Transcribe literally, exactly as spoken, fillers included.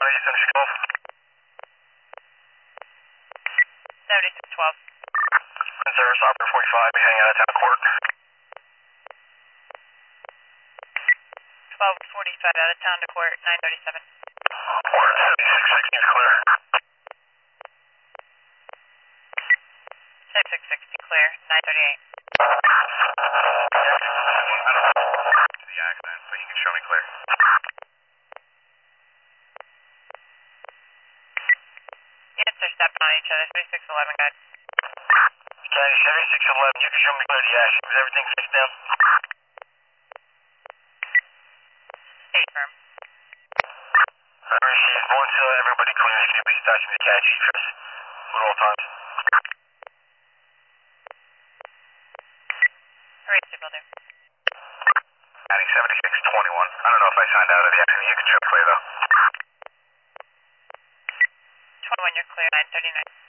you finish golf? seventy-six twelve. Service operator forty-five, be heading out of town court. twelve forty-five out of town to court, nine thirty-seven. Court seventy-six sixty is clear. seventy-six sixty clear, nine thirty-eight. To the accident, so you can show me clear. Yes, they're stepping on each other, seventy-six eleven, guys. Okay, seventy-six eleven, you can show me clear the action. Is everything fixed now? Stay firm. I received once uh, everybody clears, can you please attach me to catch Chris at all times? Alright, signal there. Adding seventy-six twenty-one. I don't know if I signed out of the accident. You can show clear though. twenty-one, you're clear, nine thirty-nine.